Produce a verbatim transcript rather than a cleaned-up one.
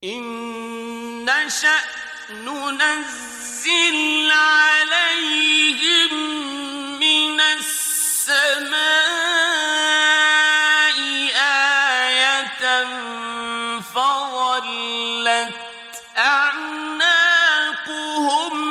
إن نشأ ننزل عليهم من السماء آية فظلت أعناقهم